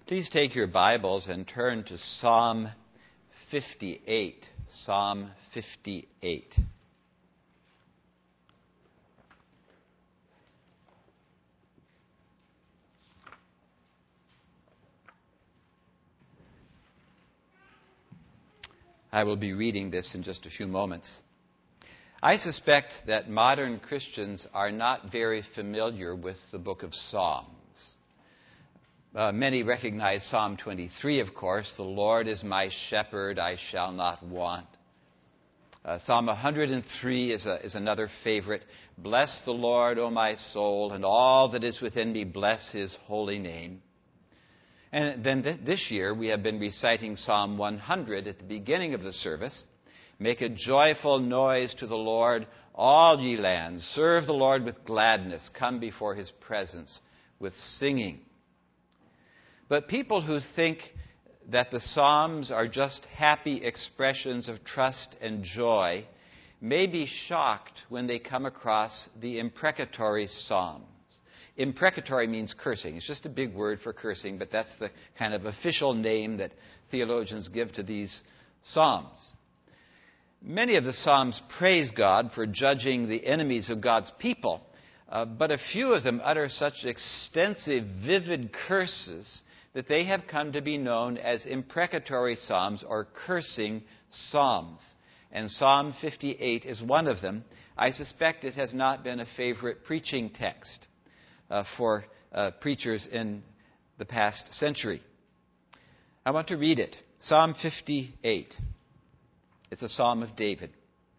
Please take your Bibles and turn to Psalm 58. Psalm 58. I will be reading this in just a few moments. I suspect that modern Christians are not very familiar with the book of Psalms. Many recognize Psalm 23, of course. The Lord is my shepherd, I shall not want. Psalm 103 is another favorite. Bless the Lord, O my soul, and all that is within me, bless his holy name. And then this year we have been reciting Psalm 100 at the beginning of the service. Make a joyful noise to the Lord, all ye lands. Serve the Lord with gladness. Come before his presence with singing. But people who think that the Psalms are just happy expressions of trust and joy may be shocked when they come across the imprecatory Psalms. Imprecatory means cursing. It's just a big word for cursing, but that's the kind of official name that theologians give to these Psalms. Many of the Psalms praise God for judging the enemies of God's people, but a few of them utter such extensive, vivid curses that they have come to be known as imprecatory Psalms or cursing Psalms. And Psalm 58 is one of them. I suspect it has not been a favorite preaching text for preachers in the past century. I want to read it. Psalm 58. It's a psalm of David.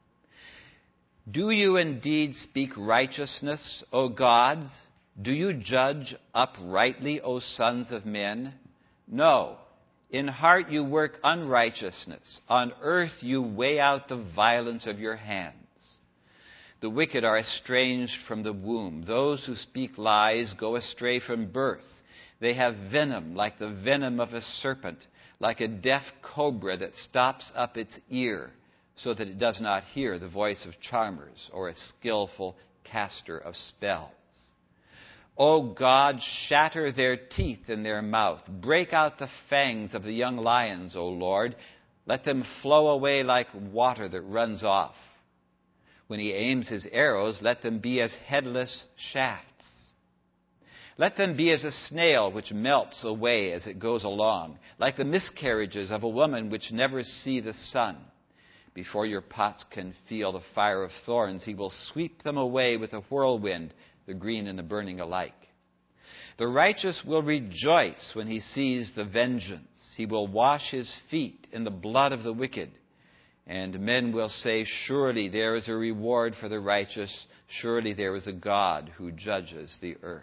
Do you indeed speak righteousness, O gods? Do you judge uprightly, O sons of men? No. In heart you work unrighteousness. On earth you weigh out the violence of your hands. The wicked are estranged from the womb. Those who speak lies go astray from birth. They have venom like the venom of a serpent, like a deaf cobra that stops up its ear so that it does not hear the voice of charmers or a skillful caster of spells. O God, shatter their teeth in their mouth. Break out the fangs of the young lions, O Lord. Let them flow away like water that runs off. When he aims his arrows, let them be as headless shafts. Let them be as a snail which melts away as it goes along, like the miscarriages of a woman which never see the sun. Before your pots can feel the fire of thorns, he will sweep them away with a whirlwind, the green and the burning alike. The righteous will rejoice when he sees the vengeance. He will wash his feet in the blood of the wicked. And men will say, surely there is a reward for the righteous. Surely there is a God who judges the earth.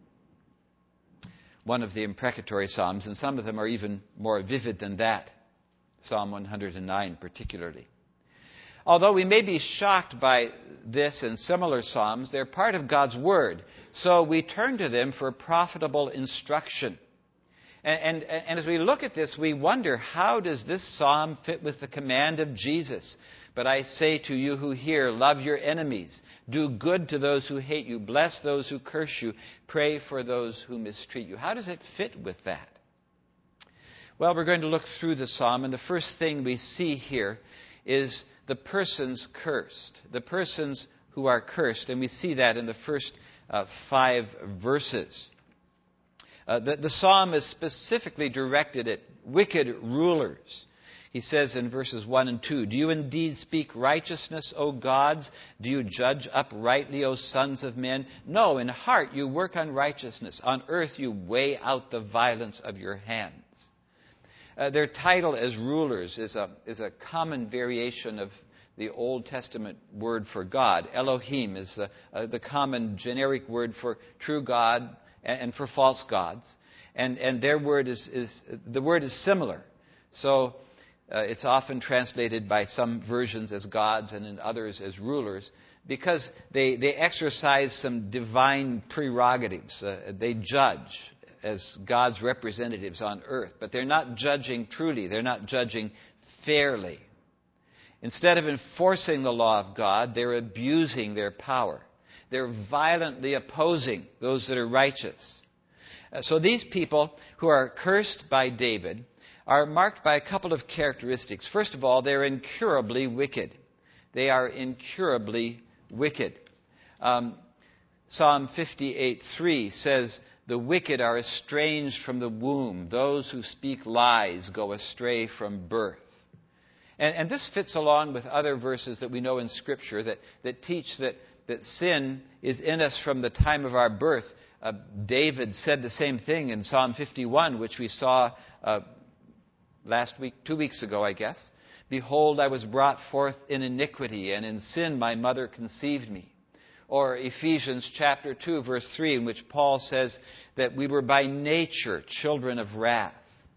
One of the imprecatory Psalms, and some of them are even more vivid than that. Psalm 109 particularly. Although we may be shocked by this and similar Psalms, they're part of God's Word. So we turn to them for profitable instruction. And as we look at this, we wonder, how does this psalm fit with the command of Jesus? But I say to you who hear, love your enemies. Do good to those who hate you. Bless those who curse you. Pray for those who mistreat you. How does it fit with that? Well, we're going to look through the psalm, and the first thing we see here is the persons cursed. The persons who are cursed, and we see that in the first 5 verses. The psalm is specifically directed at wicked rulers. He says in verses 1 and 2, do you indeed speak righteousness, O gods? Do you judge uprightly, O sons of men? No, in heart you work unrighteousness. On earth you weigh out the violence of your hands. Their title as rulers is a common variation of the Old Testament word for God. Elohim is the common generic word for true God and for false gods. And their word the word is similar. So it's often translated by some versions as gods and in others as rulers, because they exercise some divine prerogatives. They judge as God's representatives on earth, but they're not judging truly. They're not judging fairly. Instead of enforcing the law of God, they're abusing their power. They're violently opposing those that are righteous. So these people who are cursed by David are marked by a couple of characteristics. First of all, they're incurably wicked. They are incurably wicked. Psalm 58:3 says, "The wicked are estranged from the womb. Those who speak lies go astray from birth." And this fits along with other verses that we know in Scripture that teach that sin is in us from the time of our birth. David said the same thing in Psalm 51, which we saw last week, 2 weeks ago, I guess. "Behold, I was brought forth in iniquity, and in sin my mother conceived me." Or Ephesians chapter 2, verse 3, in which Paul says that we were by nature children of wrath.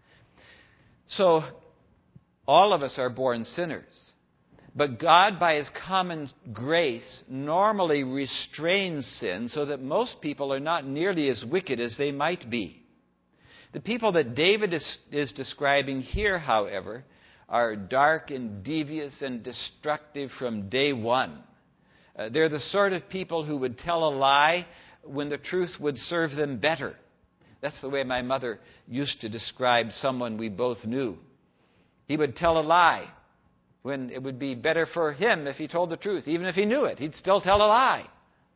So, all of us are born sinners. But God, by His common grace, normally restrains sin so that most people are not nearly as wicked as they might be. The people that David is describing here, however, are dark and devious and destructive from day one. They're the sort of people who would tell a lie when the truth would serve them better. That's the way my mother used to describe someone we both knew. He would tell a lie when it would be better for him if he told the truth. Even if he knew it, he'd still tell a lie.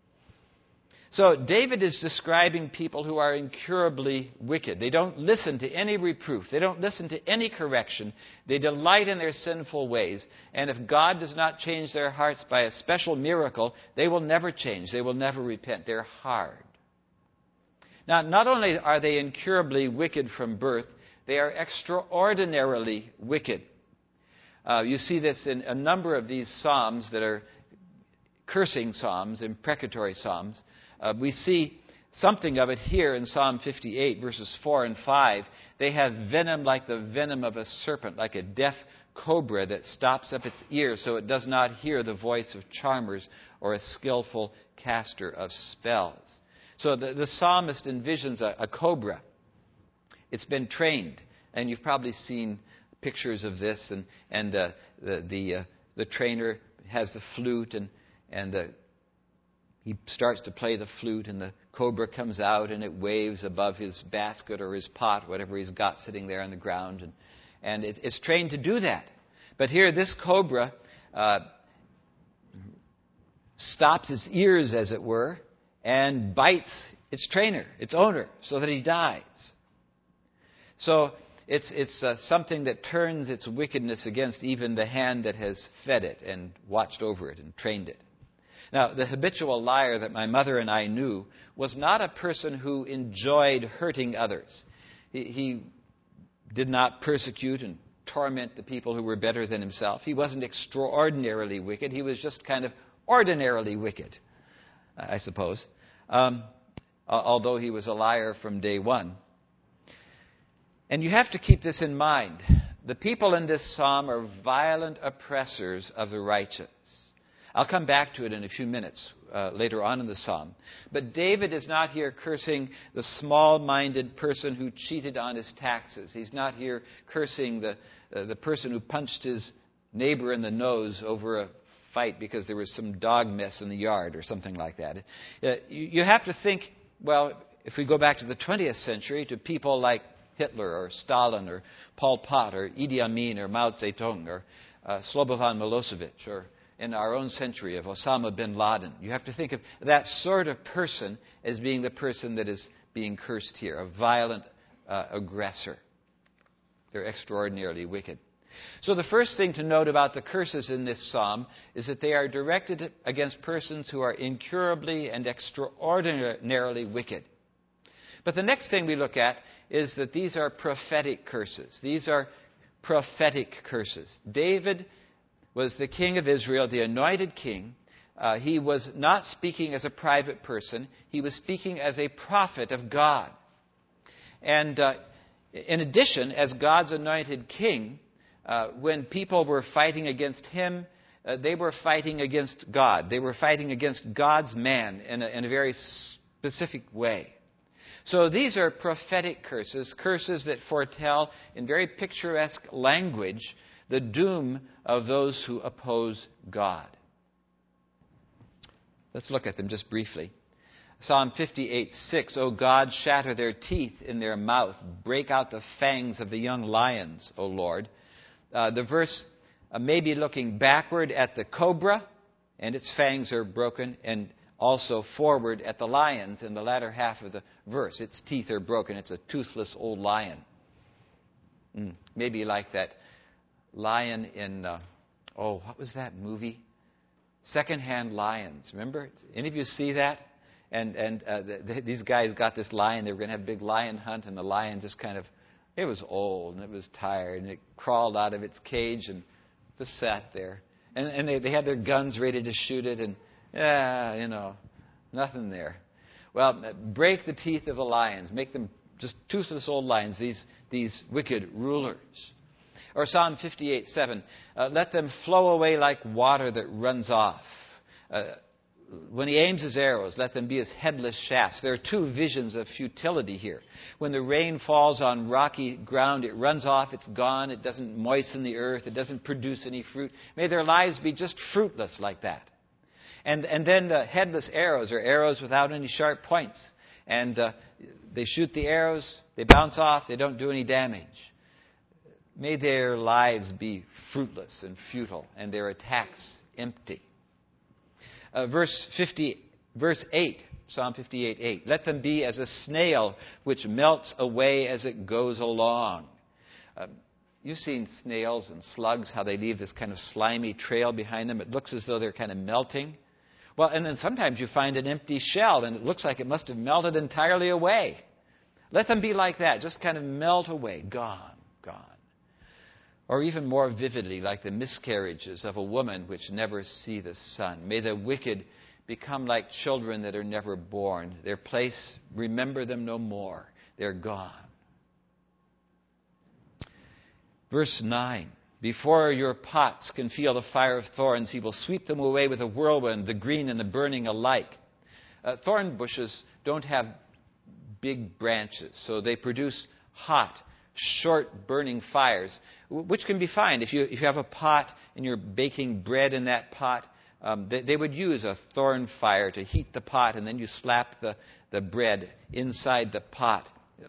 So David is describing people who are incurably wicked. They don't listen to any reproof. They don't listen to any correction. They delight in their sinful ways. And if God does not change their hearts by a special miracle, they will never change. They will never repent. They're hard. Now, not only are they incurably wicked from birth, they are extraordinarily wicked. You see this in a number of these psalms that are cursing psalms, imprecatory psalms. We see something of it here in Psalm 58, verses 4 and 5. They have venom like the venom of a serpent, like a deaf cobra that stops up its ears so it does not hear the voice of charmers or a skillful caster of spells. So the psalmist envisions a cobra. It's been trained, and you've probably seen pictures of this, and the trainer has the flute, and he starts to play the flute, and the cobra comes out, and it waves above his basket or his pot, whatever he's got sitting there on the ground, and it's trained to do that. But here, this cobra stops its ears, as it were, and bites its trainer, its owner, so that he dies. So it's something that turns its wickedness against even the hand that has fed it and watched over it and trained it. Now, the habitual liar that my mother and I knew was not a person who enjoyed hurting others. He did not persecute and torment the people who were better than himself. He wasn't extraordinarily wicked. He was just kind of ordinarily wicked, I suppose, although he was a liar from day one. And you have to keep this in mind. The people in this psalm are violent oppressors of the righteous. I'll come back to it in a few minutes later on in the psalm. But David is not here cursing the small-minded person who cheated on his taxes. He's not here cursing the person who punched his neighbor in the nose over a fight because there was some dog mess in the yard or something like that. You have to think, well, if we go back to the 20th century, to people like Hitler or Stalin or Pol Pot or Idi Amin or Mao Zedong or Slobodan Milosevic, or in our own century of Osama bin Laden. You have to think of that sort of person as being the person that is being cursed here, a violent aggressor. They're extraordinarily wicked. So the first thing to note about the curses in this psalm is that they are directed against persons who are incurably and extraordinarily wicked. But the next thing we look at is that these are prophetic curses. These are prophetic curses. David was the king of Israel, the anointed king. He was not speaking as a private person. He was speaking as a prophet of God. And in addition, as God's anointed king, when people were fighting against him, they were fighting against God. They were fighting against God's man in a very specific way. So these are prophetic curses, curses that foretell in very picturesque language the doom of those who oppose God. Let's look at them just briefly. Psalm 58:6, O God, shatter their teeth in their mouth. Break out the fangs of the young lions, O Lord. The verse may be looking backward at the cobra, and its fangs are broken, and also forward at the lions in the latter half of the verse. Its teeth are broken. It's a toothless old lion. Maybe like that lion in, what was that movie? Secondhand Lions. Remember? Any of you see that? And these guys got this lion. They were going to have a big lion hunt, and the lion just it was old, and it was tired, and it crawled out of its cage and just sat there. And they had their guns ready to shoot it, and nothing there. Well, break the teeth of the lions. Make them just toothless old lions, these wicked rulers. Or Psalm 58:7, let them flow away like water that runs off. When he aims his arrows, let them be as headless shafts. There are two visions of futility here. When the rain falls on rocky ground, it runs off, it's gone, it doesn't moisten the earth, it doesn't produce any fruit. May their lives be just fruitless like that. And then the headless arrows are arrows without any sharp points. And they shoot the arrows, they bounce off, they don't do any damage. May their lives be fruitless and futile, and their attacks empty. Verse 8, Psalm 58:8. Let them be as a snail which melts away as it goes along. You've seen snails and slugs, how they leave this kind of slimy trail behind them. It looks as though they're kind of melting. Well, and then sometimes you find an empty shell, and it looks like it must have melted entirely away. Let them be like that, just kind of melt away, gone. Or even more vividly, like the miscarriages of a woman which never see the sun. May the wicked become like children that are never born. Their place, remember them no more. They're gone. Verse 9. Before your pots can feel the fire of thorns, he will sweep them away with a whirlwind, the green and the burning alike. Thorn bushes don't have big branches, so they produce hot, short burning fires, which can be fine. If you have a pot and you're baking bread in that pot, they would use a thorn fire to heat the pot, and then you slap the bread inside the pot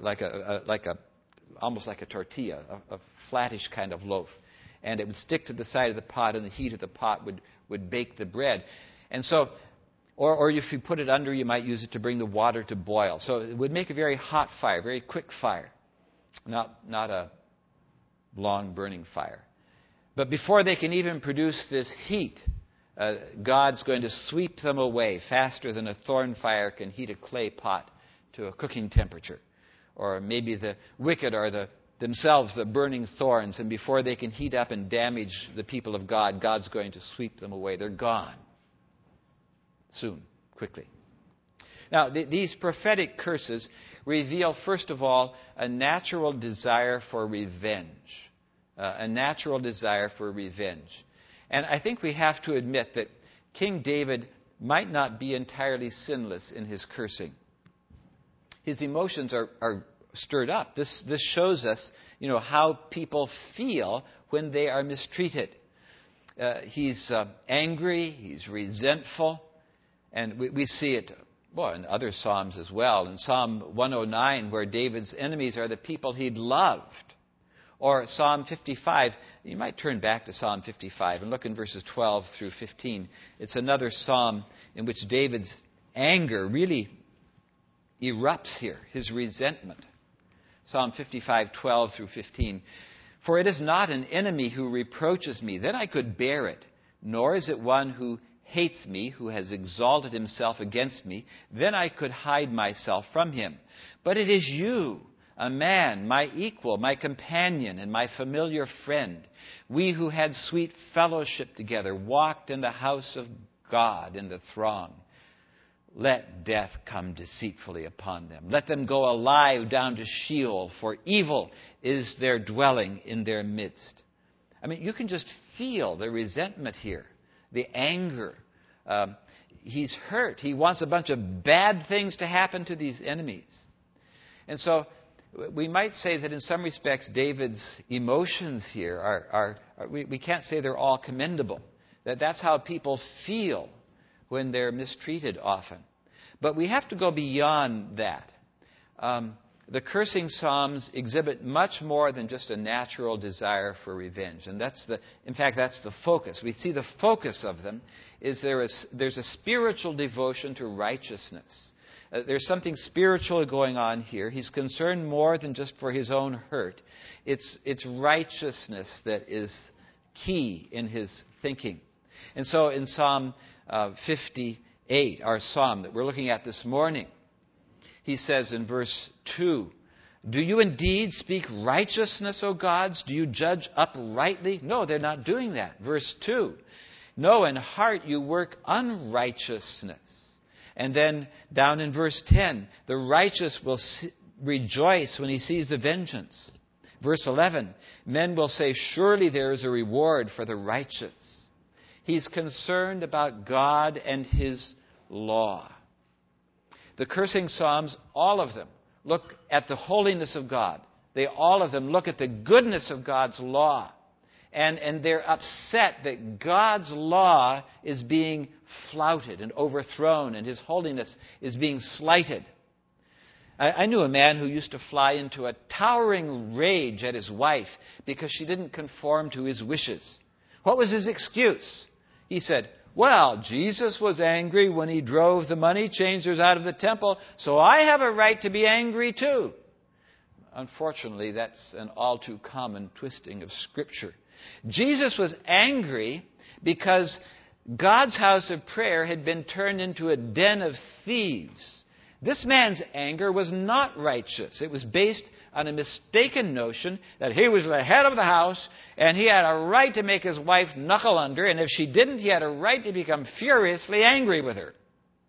almost like a tortilla, a flattish kind of loaf, and it would stick to the side of the pot, and the heat of the pot would bake the bread. And so, or if you put it under, you might use it to bring the water to boil. So it would make a very hot fire, very quick fire. Not a long burning fire. But before they can even produce this heat, God's going to sweep them away faster than a thorn fire can heat a clay pot to a cooking temperature. Or maybe the wicked are themselves the burning thorns, and before they can heat up and damage the people of God, God's going to sweep them away. They're gone. Soon, quickly. Now, these prophetic curses reveal, first of all, a natural desire for revenge. A natural desire for revenge. And I think we have to admit that King David might not be entirely sinless in his cursing. His emotions are stirred up. This shows us, how people feel when they are mistreated. He's angry, he's resentful, and we see it in other Psalms as well. In Psalm 109, where David's enemies are the people he'd loved. Or Psalm 55. You might turn back to Psalm 55 and look in verses 12 through 15. It's another psalm in which David's anger really erupts here, his resentment. Psalm 55, 12 through 15. For it is not an enemy who reproaches me, then I could bear it. Nor is it one who hates me, who has exalted himself against me, then I could hide myself from him. But it is you, a man, my equal, my companion, and my familiar friend. We who had sweet fellowship together walked in the house of God in the throng. Let death come deceitfully upon them. Let them go alive down to Sheol, for evil is their dwelling in their midst. I mean, you can just feel the resentment here. The anger. He's hurt. He wants a bunch of bad things to happen to these enemies. And so we might say that in some respects David's emotions here are we can't say they're all commendable. That's how people feel when they're mistreated often. But we have to go beyond that. The cursing psalms exhibit much more than just a natural desire for revenge. And that's the focus. We see the focus of them is there's a spiritual devotion to righteousness. There's something spiritual going on here. He's concerned more than just for his own hurt. It's righteousness that is key in his thinking. And so in Psalm 58, our psalm that we're looking at this morning, he says in verse 2, "Do you indeed speak righteousness, O gods? Do you judge uprightly?" No, they're not doing that. Verse 2, "No, in heart you work unrighteousness." And then down in verse 10, "The righteous will rejoice when he sees the vengeance." Verse 11, "Men will say, surely there is a reward for the righteous." He's concerned about God and his law. The cursing psalms, all of them, look at the holiness of God. All of them look at the goodness of God's law. And they're upset that God's law is being flouted and overthrown, and his holiness is being slighted. I knew a man who used to fly into a towering rage at his wife because she didn't conform to his wishes. What was his excuse? He said, "Well, Jesus was angry when he drove the money changers out of the temple, so I have a right to be angry too." Unfortunately, that's an all too common twisting of Scripture. Jesus was angry because God's house of prayer had been turned into a den of thieves. This man's anger was not righteous. It was based on a mistaken notion that he was the head of the house and he had a right to make his wife knuckle under, and if she didn't, he had a right to become furiously angry with her.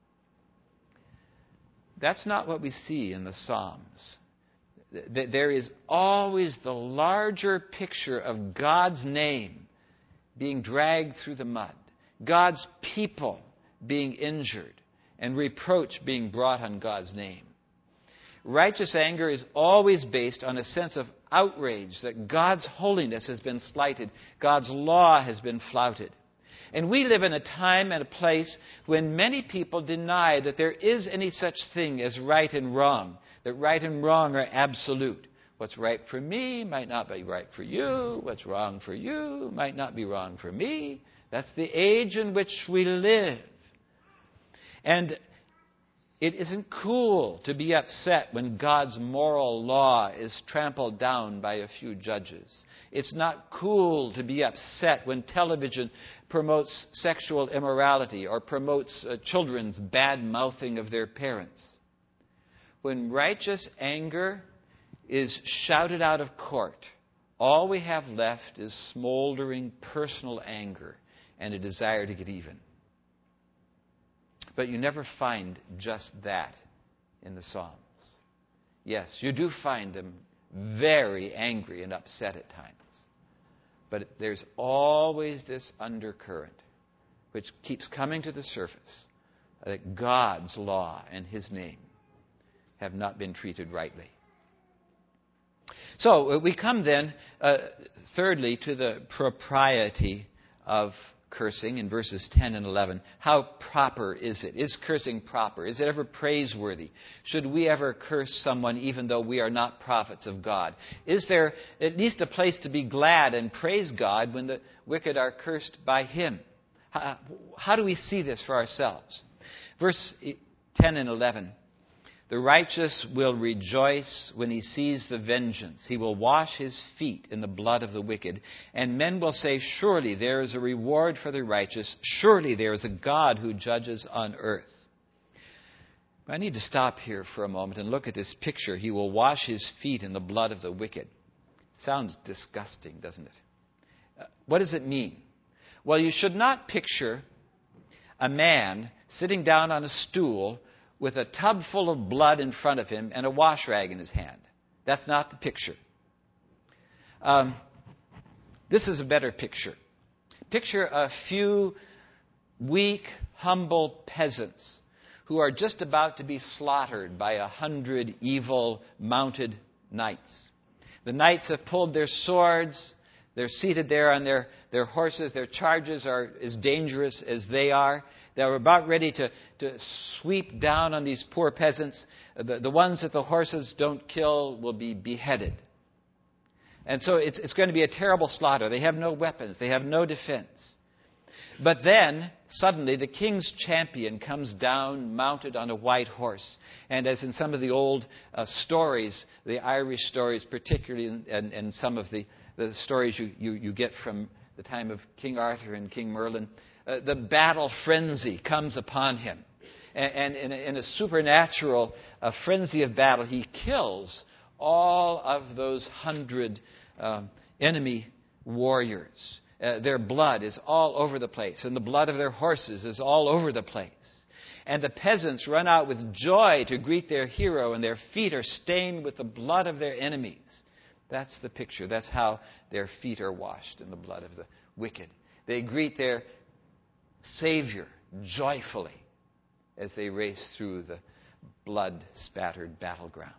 That's not what we see in the Psalms. There is always the larger picture of God's name being dragged through the mud, God's people being injured, and reproach being brought on God's name. Righteous anger is always based on a sense of outrage that God's holiness has been slighted, God's law has been flouted. And we live in a time and a place when many people deny that there is any such thing as right and wrong, that right and wrong are absolute. What's right for me might not be right for you. What's wrong for you might not be wrong for me. That's the age in which we live. And it isn't cool to be upset when God's moral law is trampled down by a few judges. It's not cool to be upset when television promotes sexual immorality or promotes children's bad-mouthing of their parents. When righteous anger is shouted out of court, all we have left is smoldering personal anger and a desire to get even. But you never find just that in the Psalms. Yes, you do find them very angry and upset at times. But there's always this undercurrent which keeps coming to the surface that God's law and his name have not been treated rightly. So we come then, thirdly, to the propriety of cursing in verses 10 and 11. How proper is it? Is cursing proper? Is it ever praiseworthy? Should we ever curse someone even though we are not prophets of God? Is there at least a place to be glad and praise God when the wicked are cursed by him? How do we see this for ourselves? Verse 10 and 11. The righteous will rejoice when he sees the vengeance. He will wash his feet in the blood of the wicked. And men will say, surely there is a reward for the righteous. Surely there is a God who judges on earth. I need to stop here for a moment and look at this picture. He will wash his feet in the blood of the wicked. Sounds disgusting, doesn't it? What does it mean? Well, you should not picture a man sitting down on a stool with a tub full of blood in front of him and a wash rag in his hand. That's not the picture. This is a better picture. Picture a few weak, humble peasants who are just about to be slaughtered by 100 evil mounted knights. The knights have pulled their swords. They're seated there on their horses. Their charges are as dangerous as they are. that were about ready to sweep down on these poor peasants. The ones that the horses don't kill will be beheaded. And so it's going to be a terrible slaughter. They have no weapons. They have no defense. But then, suddenly, the king's champion comes down mounted on a white horse. And as in some of the old stories, the Irish stories particularly, and some of the stories you get from the time of King Arthur and King Merlin, the battle frenzy comes upon him. And in a supernatural frenzy of battle, he kills all of those 100 enemy warriors. Their blood is all over the place, and the blood of their horses is all over the place. And the peasants run out with joy to greet their hero, and their feet are stained with the blood of their enemies. That's the picture. That's how their feet are washed in the blood of the wicked. They greet their Savior joyfully as they race through the blood-spattered battleground.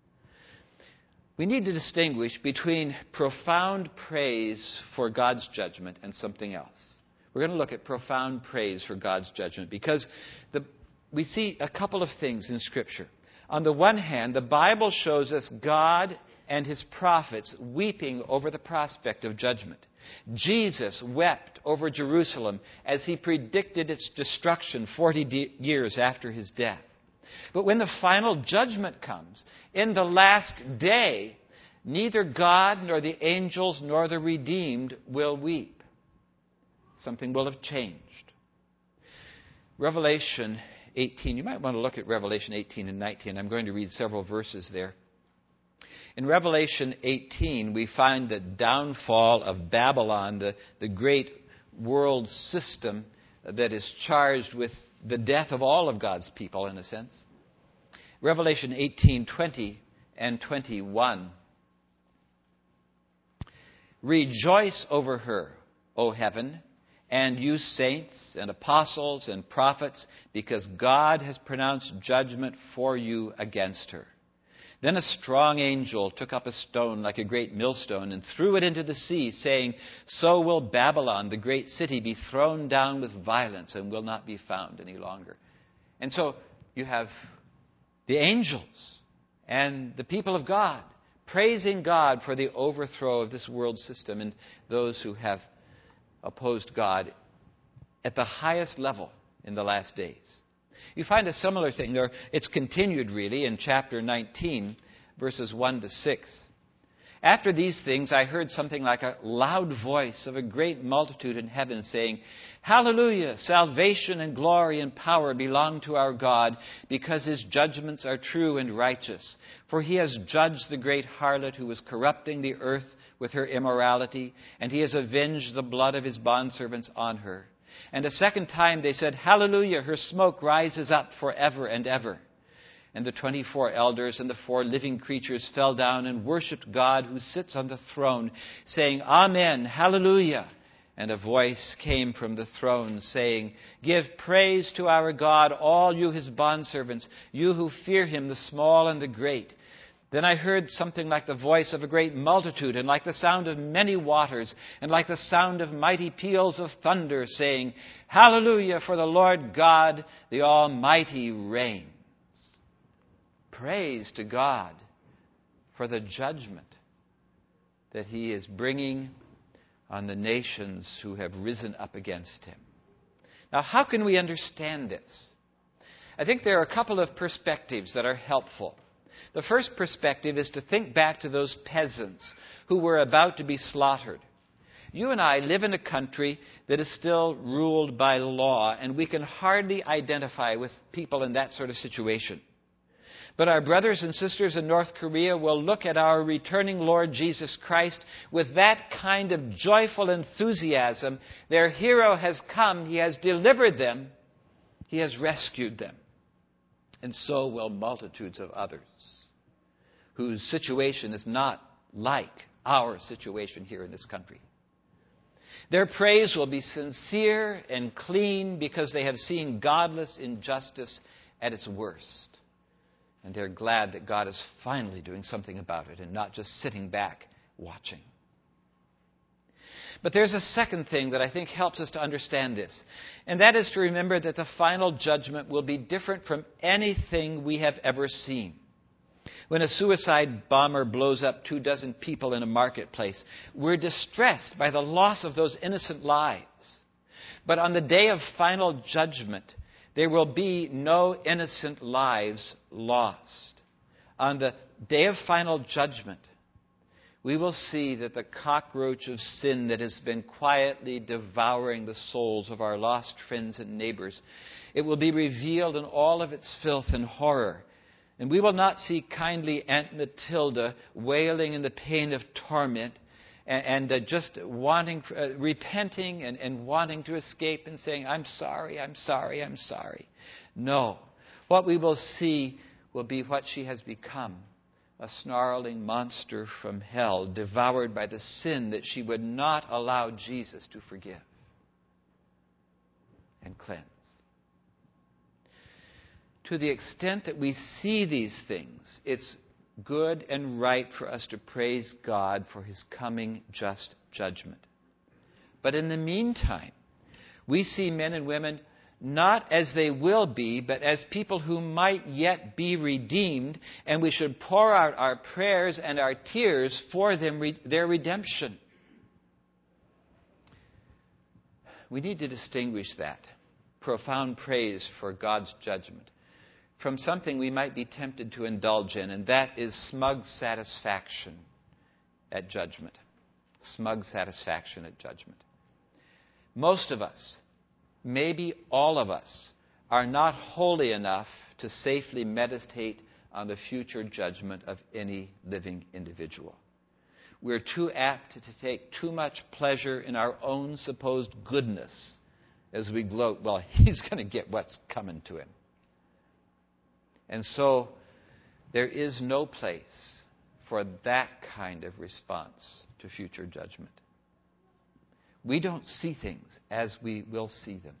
We need to distinguish between profound praise for God's judgment and something else. We're going to look at profound praise for God's judgment because we see a couple of things in Scripture. On the one hand, the Bible shows us God and His prophets weeping over the prospect of judgment. Jesus wept over Jerusalem as He predicted its destruction 40 years after His death. But when the final judgment comes, in the last day, neither God nor the angels nor the redeemed will weep. Something will have changed. Revelation 18, you might want to look at Revelation 18 and 19. I'm going to read several verses there. In Revelation 18, we find the downfall of Babylon, the great world system that is charged with the death of all of God's people, in a sense. Revelation 18:20 and 21. Rejoice over her, O heaven, and you saints and apostles and prophets, because God has pronounced judgment for you against her. Then a strong angel took up a stone like a great millstone and threw it into the sea, saying, So will Babylon, the great city, be thrown down with violence and will not be found any longer. And so you have the angels and the people of God praising God for the overthrow of this world system and those who have opposed God at the highest level in the last days. You find a similar thing there. It's continued really in chapter 19, verses 1 to 6. After these things, I heard something like a loud voice of a great multitude in heaven saying, Hallelujah! Salvation and glory and power belong to our God, because His judgments are true and righteous. For He has judged the great harlot who was corrupting the earth with her immorality, and He has avenged the blood of His bondservants on her. And a second time they said, Hallelujah! Her smoke rises up forever and ever. And the 24 elders and the 4 living creatures fell down and worshipped God who sits on the throne, saying, Amen, Hallelujah. And a voice came from the throne saying, Give praise to our God, all you His bondservants, you who fear Him, the small and the great. Then I heard something like the voice of a great multitude, and like the sound of many waters, and like the sound of mighty peals of thunder, saying, Hallelujah, for the Lord God, the Almighty, reigns. Praise to God for the judgment that He is bringing on the nations who have risen up against Him. Now, how can we understand this? I think there are a couple of perspectives that are helpful. The first perspective is to think back to those peasants who were about to be slaughtered. You and I live in a country that is still ruled by law, and we can hardly identify with people in that sort of situation. But our brothers and sisters in North Korea will look at our returning Lord Jesus Christ with that kind of joyful enthusiasm. Their hero has come. He has delivered them. He has rescued them. And so will multitudes of others whose situation is not like our situation here in this country. Their praise will be sincere and clean because they have seen godless injustice at its worst. And they're glad that God is finally doing something about it and not just sitting back watching. But there's a second thing that I think helps us to understand this. And that is to remember that the final judgment will be different from anything we have ever seen. When a suicide bomber blows up 24 people in a marketplace, we're distressed by the loss of those innocent lives. But on the day of final judgment, there will be no innocent lives lost. On the day of final judgment, we will see that the cockroach of sin that has been quietly devouring the souls of our lost friends and neighbors, it will be revealed in all of its filth and horror. And we will not see kindly Aunt Matilda wailing in the pain of torment and just wanting, repenting and wanting to escape and saying, I'm sorry, I'm sorry, I'm sorry. No. What we will see will be what she has become. A snarling monster from hell, devoured by the sin that she would not allow Jesus to forgive and cleanse. To the extent that we see these things, it's good and right for us to praise God for His coming just judgment. But in the meantime, we see men and women not as they will be, but as people who might yet be redeemed, and we should pour out our prayers and our tears for them, their redemption. We need to distinguish that profound praise for God's judgment from something we might be tempted to indulge in, and that is smug satisfaction at judgment. Smug satisfaction at judgment. Most of us, maybe all of us, are not holy enough to safely meditate on the future judgment of any living individual. We're too apt to take too much pleasure in our own supposed goodness as we gloat, well, he's going to get what's coming to him. And so there is no place for that kind of response to future judgment. We don't see things as we will see them.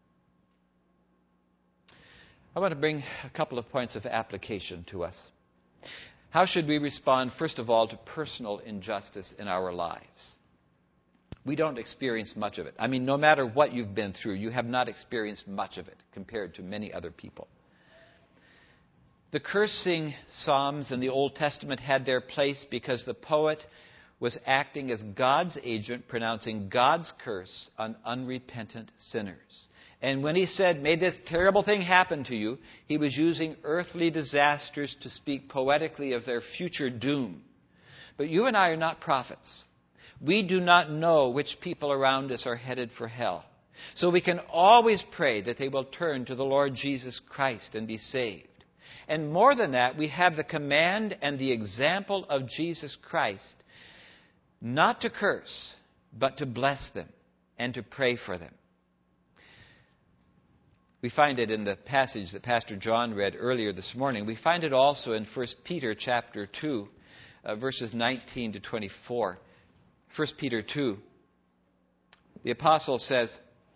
I want to bring a couple of points of application to us. How should we respond, first of all, to personal injustice in our lives? We don't experience much of it. I mean, no matter what you've been through, you have not experienced much of it compared to many other people. The cursing psalms in the Old Testament had their place because the poet was acting as God's agent, pronouncing God's curse on unrepentant sinners. And when he said, may this terrible thing happen to you, he was using earthly disasters to speak poetically of their future doom. But you and I are not prophets. We do not know which people around us are headed for hell. So we can always pray that they will turn to the Lord Jesus Christ and be saved. And more than that, we have the command and the example of Jesus Christ not to curse, but to bless them and to pray for them. We find it in the passage that Pastor John read earlier this morning. We find it also in 1 Peter chapter 2, verses 19 to 24. 1 Peter 2, the apostle says,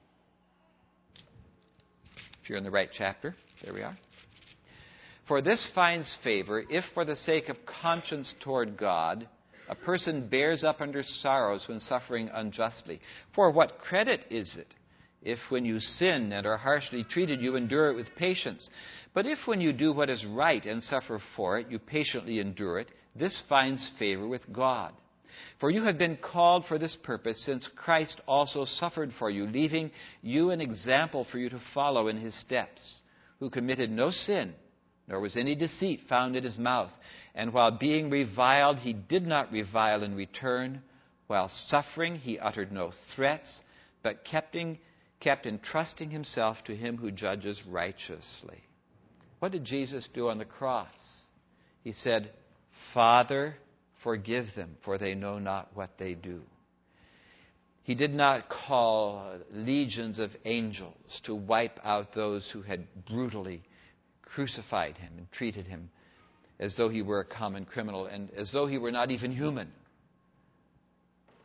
if you're in the right chapter, there we are. For this finds favor if for the sake of conscience toward God, a person bears up under sorrows when suffering unjustly. For what credit is it if when you sin and are harshly treated, you endure it with patience? But if when you do what is right and suffer for it, you patiently endure it, this finds favor with God. For you have been called for this purpose, since Christ also suffered for you, leaving you an example for you to follow in his steps, who committed no sin, nor was any deceit found in his mouth. And while being reviled, he did not revile in return. While suffering, he uttered no threats, but kept entrusting himself to him who judges righteously. What did Jesus do on the cross? He said, Father, forgive them, for they know not what they do. He did not call legions of angels to wipe out those who had brutally crucified him and treated him as though he were a common criminal and as though he were not even human.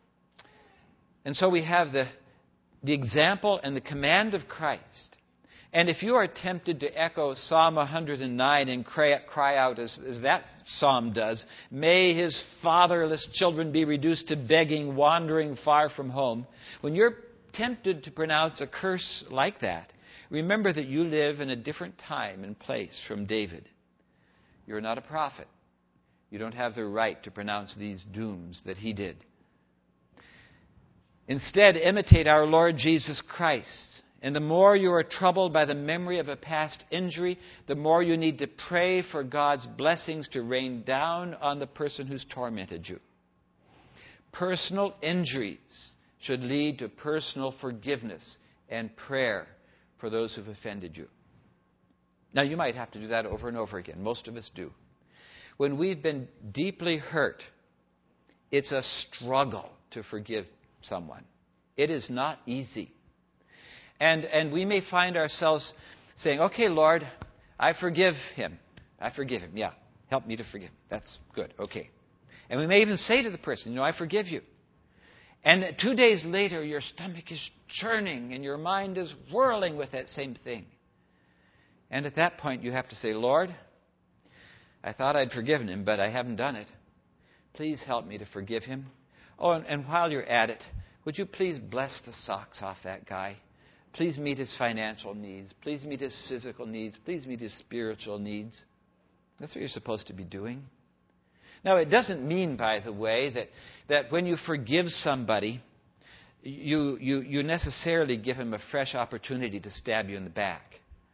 And so we have the example and the command of Christ. And if you are tempted to echo Psalm 109 and cry out as that psalm does, may his fatherless children be reduced to begging, wandering far from home. When you're tempted to pronounce a curse like that, remember that you live in a different time and place from David. You're not a prophet. You don't have the right to pronounce these dooms that he did. Instead, imitate our Lord Jesus Christ. And the more you are troubled by the memory of a past injury, the more you need to pray for God's blessings to rain down on the person who's tormented you. Personal injuries should lead to personal forgiveness and prayer for those who've offended you. Now, you might have to do that over and over again. Most of us do. When we've been deeply hurt, it's a struggle to forgive someone. It is not easy. And we may find ourselves saying, okay, Lord, I forgive him. I forgive him. Yeah, help me to forgive him. That's good. Okay. And we may even say to the person, I forgive you. And 2 days later, your stomach is churning and your mind is whirling with that same thing. And at that point, you have to say, Lord, I thought I'd forgiven him, but I haven't done it. Please help me to forgive him. Oh, and while you're at it, would you please bless the socks off that guy? Please meet his financial needs. Please meet his physical needs. Please meet his spiritual needs. That's what you're supposed to be doing. Now, it doesn't mean, by the way, that when you forgive somebody, you necessarily give him a fresh opportunity to stab you in the back.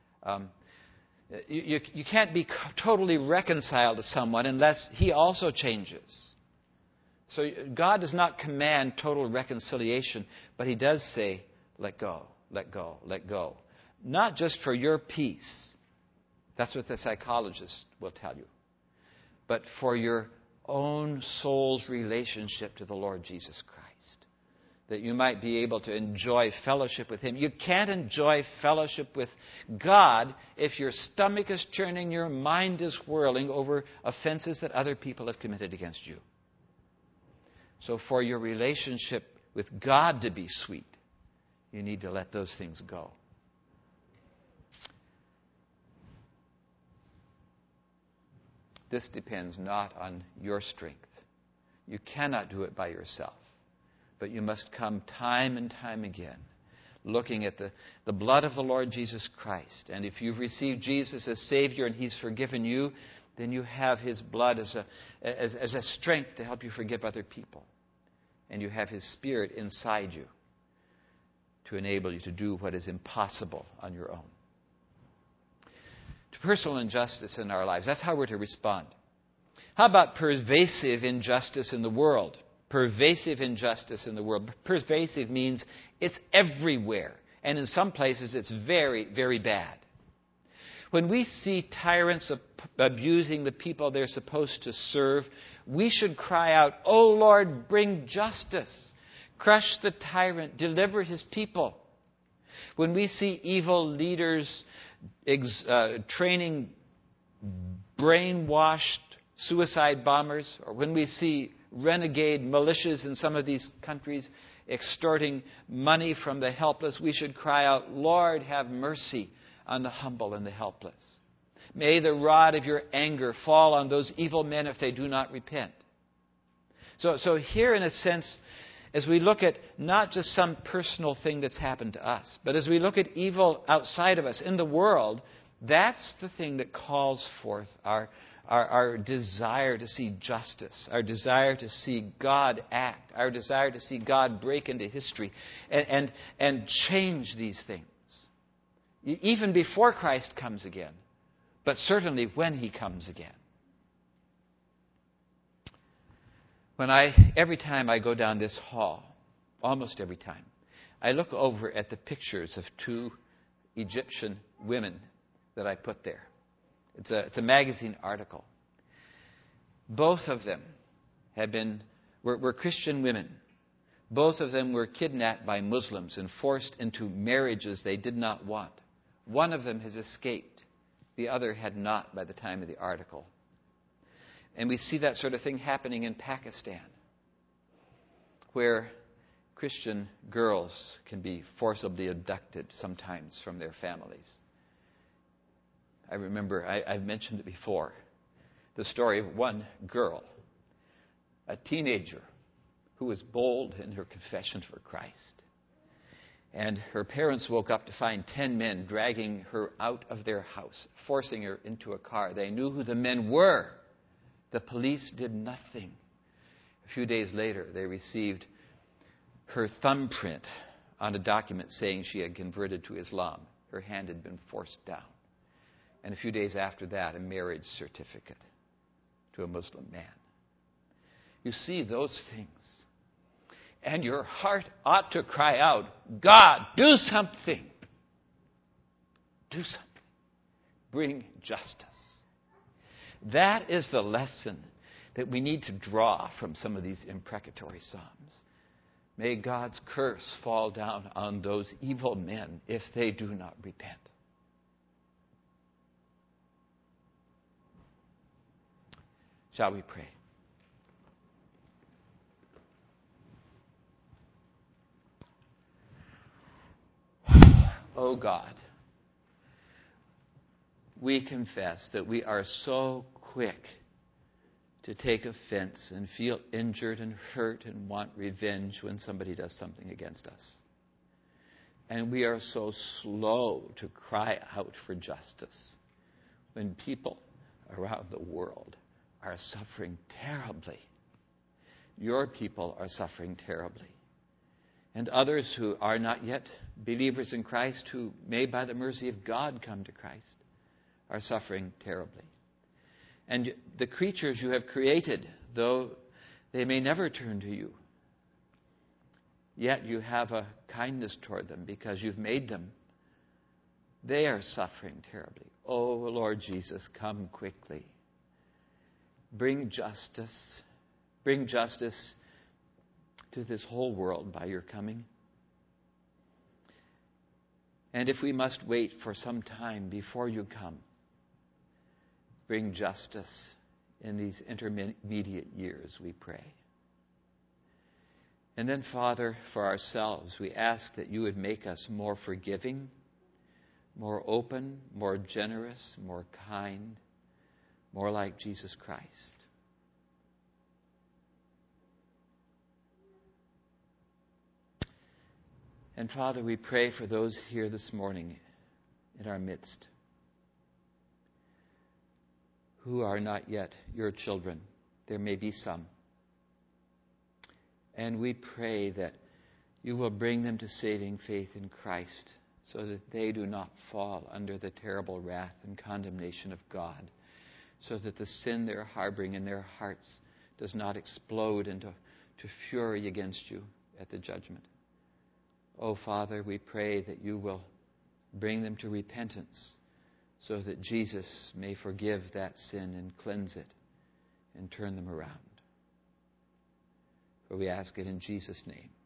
You can't be totally reconciled to someone unless he also changes. So God does not command total reconciliation, but he does say, let go, let go, let go. Not just for your peace. That's what the psychologist will tell you. But for your own soul's relationship to the Lord Jesus Christ. That you might be able to enjoy fellowship with him. You can't enjoy fellowship with God if your stomach is churning, your mind is whirling over offenses that other people have committed against you. So for your relationship with God to be sweet, you need to let those things go. This depends not on your strength. You cannot do it by yourself. But you must come time and time again, looking at the blood of the Lord Jesus Christ. And if you've received Jesus as Savior and he's forgiven you, then you have his blood as a strength to help you forgive other people. And you have his Spirit inside you to enable you to do what is impossible on your own. To personal injustice in our lives, that's how we're to respond. How about pervasive injustice in the world? Pervasive injustice in the world. Pervasive means it's everywhere. And in some places, it's very, very bad. When we see tyrants abusing the people they're supposed to serve, we should cry out, "Oh Lord, bring justice. Crush the tyrant. Deliver his people." When we see evil leaders training brainwashed suicide bombers, or when we see renegade militias in some of these countries extorting money from the helpless, we should cry out, "Lord, have mercy on the humble and the helpless. May the rod of your anger fall on those evil men if they do not repent." So here, in a sense, as we look at not just some personal thing that's happened to us, but as we look at evil outside of us in the world, that's the thing that calls forth our desire to see justice, our desire to see God act, our desire to see God break into history and change these things. Even before Christ comes again, but certainly when he comes again. Every time I go down this hall, almost every time, I look over at the pictures of two Egyptian women that I put there. It's a magazine article. Both of them were Christian women. Both of them were kidnapped by Muslims and forced into marriages they did not want. One of them has escaped. The other had not by the time of the article. And we see that sort of thing happening in Pakistan, where Christian girls can be forcibly abducted sometimes from their families I remember, I've mentioned it before, the story of one girl, a teenager, who was bold in her confession for Christ. And her parents woke up to find 10 men dragging her out of their house, forcing her into a car. They knew who the men were. The police did nothing. A few days later, they received her thumbprint on a document saying she had converted to Islam. Her hand had been forced down. And a few days after that, a marriage certificate to a Muslim man. You see those things. And your heart ought to cry out, God, do something. Do something. Bring justice. That is the lesson that we need to draw from some of these imprecatory psalms. May God's curse fall down on those evil men if they do not repent. Shall we pray? Oh God, we confess that we are so quick to take offense and feel injured and hurt and want revenge when somebody does something against us. And we are so slow to cry out for justice when people around the world are suffering terribly. Your people are suffering terribly. And others who are not yet believers in Christ, who may by the mercy of God come to Christ, are suffering terribly. And the creatures you have created, though they may never turn to you, yet you have a kindness toward them because you've made them. They are suffering terribly. Oh, Lord Jesus, come quickly. Bring justice. Bring justice to this whole world by your coming. And if we must wait for some time before you come, bring justice in these intermediate years, we pray. And then, Father, for ourselves, we ask that you would make us more forgiving, more open, more generous, more kind, more like Jesus Christ. And Father, we pray for those here this morning in our midst who are not yet your children. There may be some. And we pray that you will bring them to saving faith in Christ so that they do not fall under the terrible wrath and condemnation of God, so that the sin they're harboring in their hearts does not explode into fury against you at the judgment. Oh, Father, we pray that you will bring them to repentance so that Jesus may forgive that sin and cleanse it and turn them around. For we ask it in Jesus' name.